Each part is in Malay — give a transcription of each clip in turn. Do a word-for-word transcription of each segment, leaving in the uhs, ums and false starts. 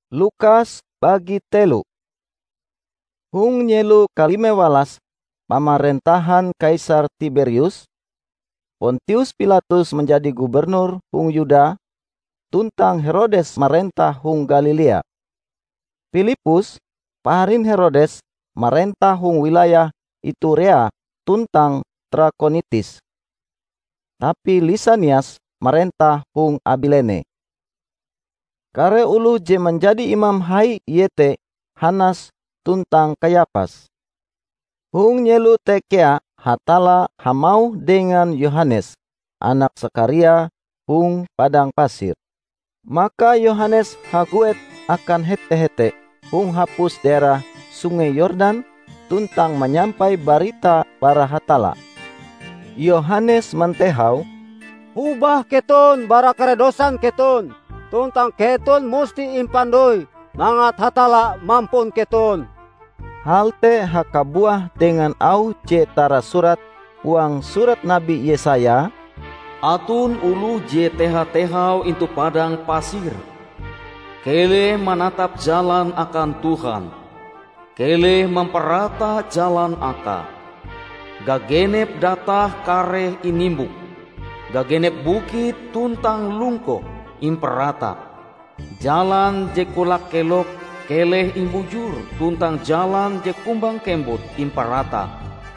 Lukas bagi telu. Hung nyelu kalime walas pamerintahan Kaisar Tiberius, Pontius Pilatus menjadi gubernur hung Yuda, tuntang Herodes marentah hung Galilea. Filipus, paharin Herodes, marentah hung wilayah Iturea tuntang Trakonitis. Tapi Lisanias marentah hung Abilene. Kare ulu je menjadi imam hai yete Hanas tuntang Kayapas. Hung nyelu tekea hatala hamau dengan Yohanes, anak Sakaria hung padang pasir. Maka Yohanes haguet akan hete-hete hung hapus daerah sungai Yordan tuntang menyampai barita para hatala. Yohanes mentehau, "Ubah keton bara karedosan keton, tuntang keton musti impandoi mangat hatala mampun keton." Halte hakabuah dengan au je tara surat uang surat Nabi Yesaya, "Atun ulu je teha-tehau into padang pasir, kele menatap jalan akan Tuhan, kele memperata jalan aka. Gagenep datah kare inimbuk, gagenep bukit tuntang lungko imperata. Jalan je kulak kelok keleh imbujur tuntang jalan je kumbang kembut imperata.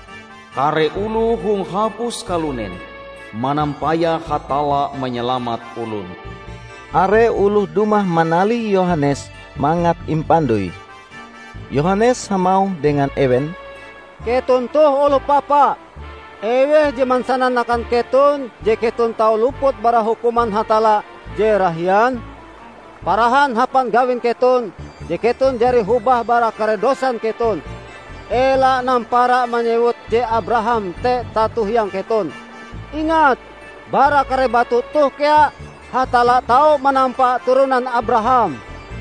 Kare ulu hung hapus kalunen, manampaya hatala menyelamat ulun." Are uluh dumah manali Yohanes mangat impandui. Yohanes hamau dengan ewen, "Keton toh ulu papa, eweh je mansanan akan keton je keton tau luput bara hukuman hatala je rahian. Parahan hapan gawin keton, je keton jari hubah bara karedosan keton. Ela nampara menyebut je Abraham te tatuhyang keton. Ingat, bara kare batu tuh kea hatala tau menampak turunan Abraham.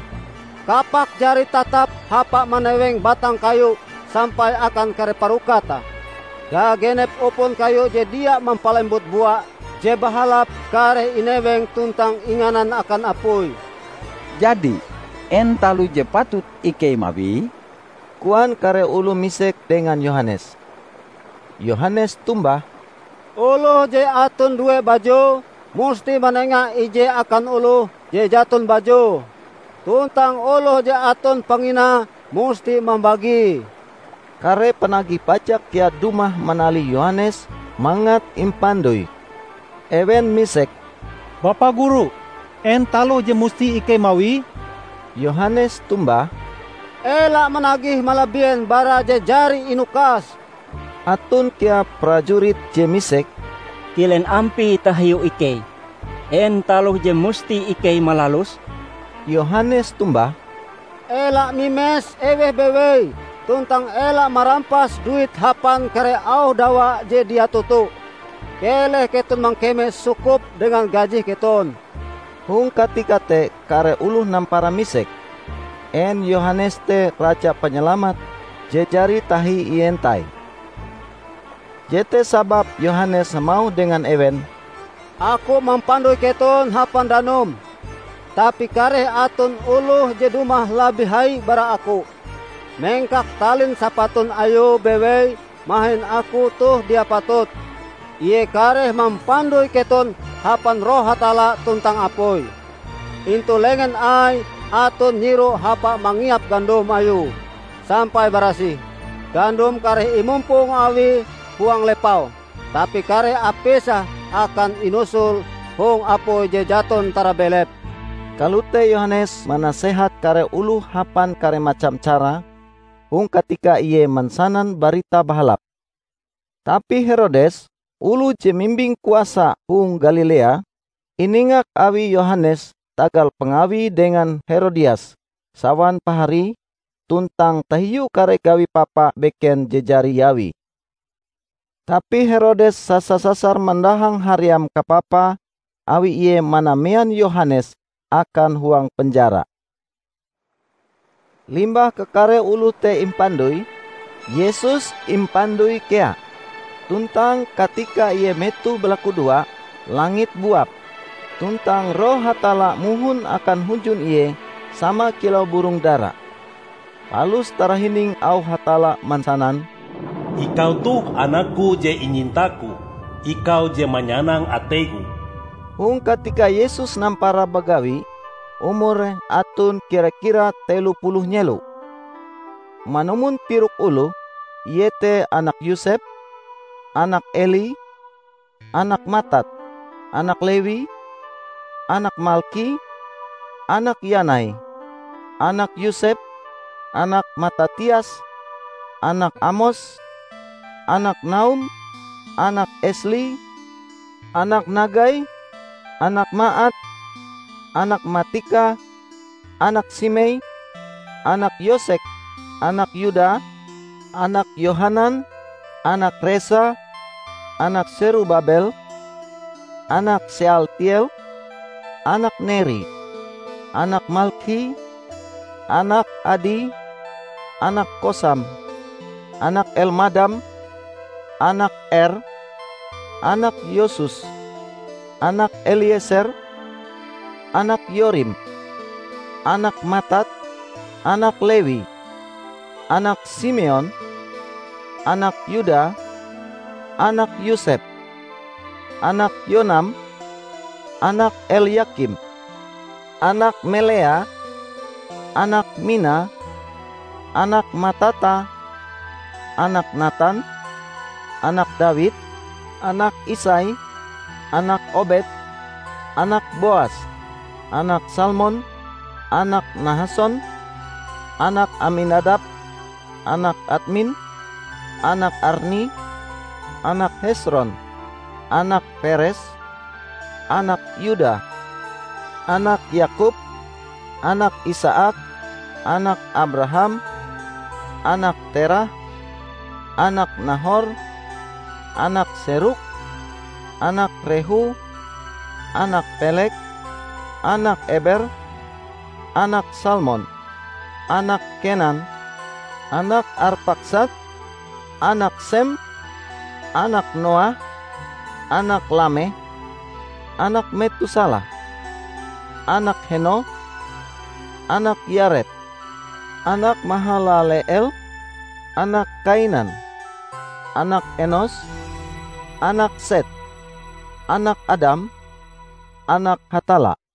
Kapak jari tatap hapa maneweng batang kayu sampai akan kare parukata. Gagenep upun kayu je dia mempalembut buah, je bahalap kare ineweng tuntang inganan akan apui." Jadi, entalu je patut ike mabi? Kuan kare ulu misek dengan Yohanes. Yohanes tumbah, "Ulu je atun dua baju, musti menengah ije akan ulu je jatun baju. Tuntang ulu je atun pangina, musti membagi." Kare penagih pajak kia dumah manali Yohanes mangat impandui. Ewen misek, "Bapak Guru, entalo je musti ike mawi?" Yohanes tumbah, "Ela menagih malabien bara je jari inukas." Atun kia prajurit je misek, "Kilen ampi tahayu ike, entalo je musti ike malalus?" Yohanes tumbah, "Ela mimes eweh bewei, tuntang ela marampas duit hapan kare au dawa je dia tutu. Keleh keton mangkeme sukup dengan gaji keton." Hung katikate kare uluh nampara misek, en Yohanes te raja penyelamat je jari tahi ientai. Jete sabab Yohanes mau dengan ewen, "Aku mampandui keton hapan danum, tapi kare atun uluh je dumah labih hai bara aku. Mengkak talin sapatun ayu bewei, mahin aku tuh dia patut. Ie kare mampandui keton hapan roh hatala tuntang apoi. Intu lengan ai atun nyiru hapa mangiap gandum ayu sampai barasi. Gandum kare imumpung awi huang lepau, tapi kare apesa akan inusul hung apoi je jaton tarabelep." Kalute Yohanes manasehat kare ulu hapan kare macam cara, hung ketika iye mansanan barita bahalap. Tapi Herodes, ulu je mimbing kuasa hung Galilea, iningak awi Yohanes tagal pengawi dengan Herodias, sawan pahari, tuntang tahiyu kare gawi papa beken jejari yawi. Tapi Herodes sasa-sasar mendahang hariam kapapa, awi iye manamean Yohanes akan huang penjara. Limbah kekare ulu te impandui, Yesus impandui kea. Tuntang ketika ia metu belaku dua, langit buap. Tuntang roh hatala muhun akan hunjun iye, sama kilau burung dara. Palus tarahining au hatala mansanan, Ikau tuh anakku je inyintaku, ikau je manyanang ategu. Hung ketika Yesus nampara bagawi, umur atun kira-kira telu puluh nyelu. Manumun piruk ulu, yete anak Yusef, anak Eli, anak Matat, anak Lewi, anak Malki, anak Yanai, anak Yusef, anak Matatias, anak Amos, anak Naum, anak Esli, anak Nagai, anak Maat, anak Matika, anak Simei, anak Yosek, anak Yuda, anak Yohanan, anak Resa, anak Serubabel, anak Sealtiel, anak Neri, anak Malki, anak Adi, anak Kosam, anak Elmadam, anak Er, anak Yosus, anak Eliezer, anak Yorim, anak Matat, anak Lewi, anak Simeon, anak Yuda, anak Yusef, anak Yonam, anak Eliakim, anak Melea, anak Mina, anak Matata, anak Natan, anak David, anak Isai, anak Obed, anak Boas, anak Salmon, anak Nahason, anak Aminadab, anak Admin, anak Arni, anak Hesron, anak Peres, anak Yuda, anak Yakub, anak Isaak, anak Abraham, anak Terah, anak Nahor, anak Seruk, anak Rehu, anak Pelek, anak Eber, anak Salmon, anak Kenan, anak Arpaksad, anak Sem, anak Noah, anak Lameh, anak Metusalah, anak Henoh, anak Yared, anak Mahalaleel, anak Kainan, anak Enos, anak Set, anak Adam, anak Hatala.